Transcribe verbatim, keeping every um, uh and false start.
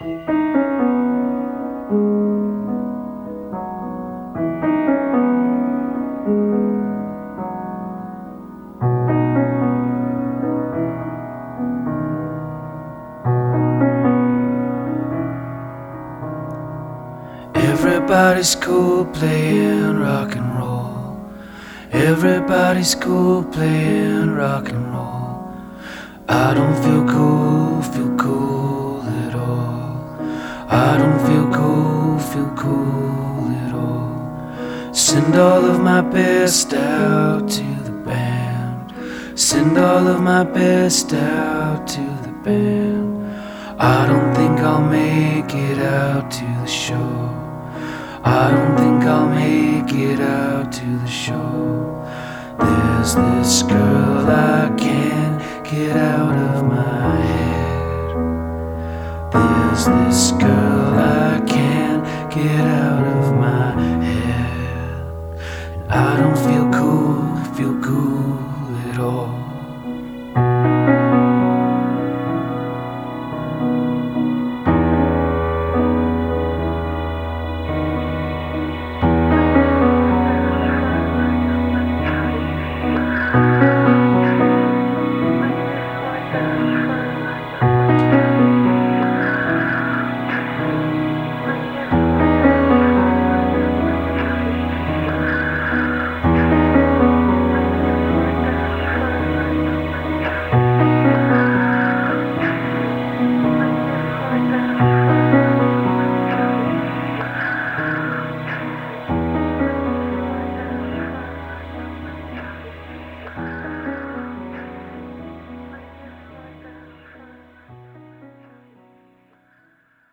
Everybody's cool playing rock and roll. Everybody's cool playing rock and roll. I don't feel cool, feel cool at all. I don't feel cool, feel cool at all. Send all of my best out to the band. Send all of my best out to the band. I don't think I'll make it out to the show. I don't think I'll make it out to the show. There's this girl I can't get out of my head. There's this girl I can't get out of my head. And I don't feel cool